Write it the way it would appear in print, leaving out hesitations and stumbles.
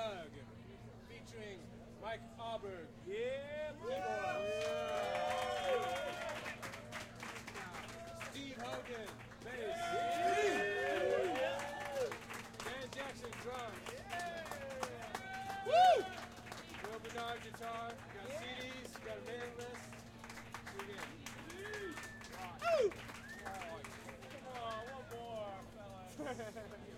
Rug, featuring Mike Auburn. Yeah, Steve Hogan, bass. Dan Jackson, drums. Woo! Will Bernard, guitar. You got CDs, you got a mailing list. See you again. Come on, one more, fellas.